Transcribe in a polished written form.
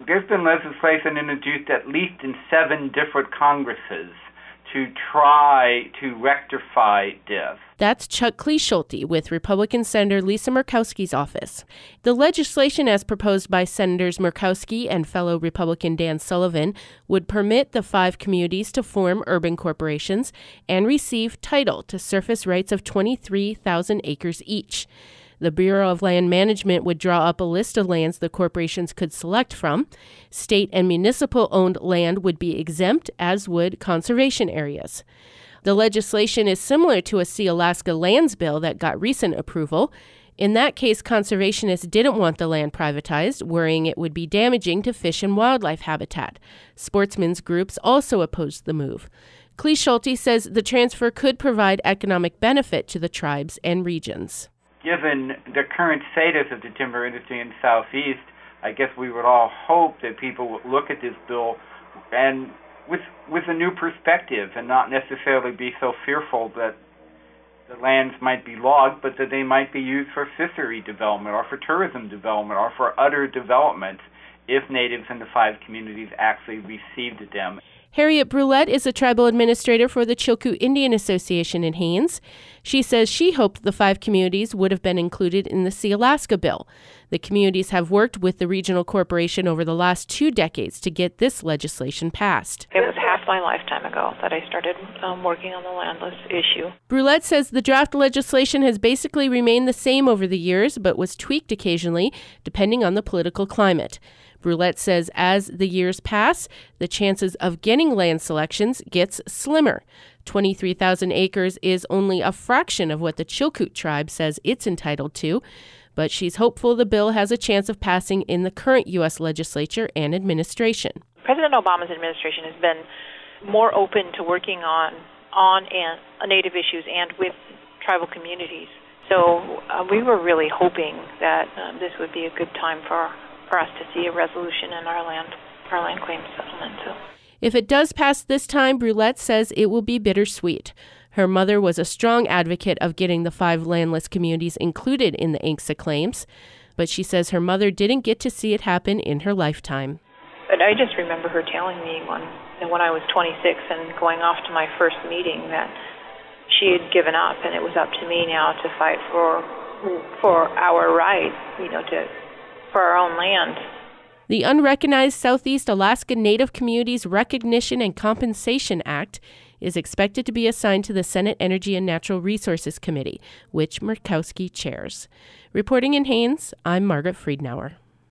there's been legislation introduced at least in 7 different Congresses to try to rectify this. That's Chuck Cleeschulte with Republican Senator Lisa Murkowski's office. The legislation as proposed by Senators Murkowski and fellow Republican Dan Sullivan would permit the 5 communities to form urban corporations and receive title to surface rights of 23,000 acres each. The Bureau of Land Management would draw up a list of lands the corporations could select from. State and municipal-owned land would be exempt, as would conservation areas. The legislation is similar to a Sealaska lands bill that got recent approval. In that case, conservationists didn't want the land privatized, worrying it would be damaging to fish and wildlife habitat. Sportsmen's groups also opposed the move. Cleeschulte says the transfer could provide economic benefit to the tribes and regions. Given the current status of the timber industry in the Southeast, I guess we would all hope that people would look at this bill and with a new perspective and not necessarily be so fearful that the lands might be logged, but that they might be used for fishery development or for tourism development or for other developments if natives in the 5 communities actually received them. Harriet Brulette is a tribal administrator for the Chilkoot Indian Association in Haines. She says she hoped the 5 communities would have been included in the Sealaska bill. The communities have worked with the regional corporation over the last 2 decades to get this legislation passed. It was half my lifetime ago that I started working on the landless issue. Brulette says the draft legislation has basically remained the same over the years, but was tweaked occasionally, depending on the political climate. Brulette says as the years pass, the chances of getting land selections gets slimmer. 23,000 acres is only a fraction of what the Chilkoot tribe says it's entitled to, but she's hopeful the bill has a chance of passing in the current U.S. legislature and administration. President Obama's administration has been more open to working on Native issues and with tribal communities. So we were really hoping that this would be a good time for us to see a resolution in our land claims settlement. So, if it does pass this time, Brulette says it will be bittersweet. Her mother was a strong advocate of getting the 5 landless communities included in the ANCSA claims, but she says her mother didn't get to see it happen in her lifetime. But I just remember her telling me when I was 26 and going off to my first meeting that she had given up and it was up to me now to fight for our right, for our own land. The Unrecognized Southeast Alaska Native Communities Recognition and Compensation Act is expected to be assigned to the Senate Energy and Natural Resources Committee, which Murkowski chairs. Reporting in Haines, I'm Margaret Friedenauer.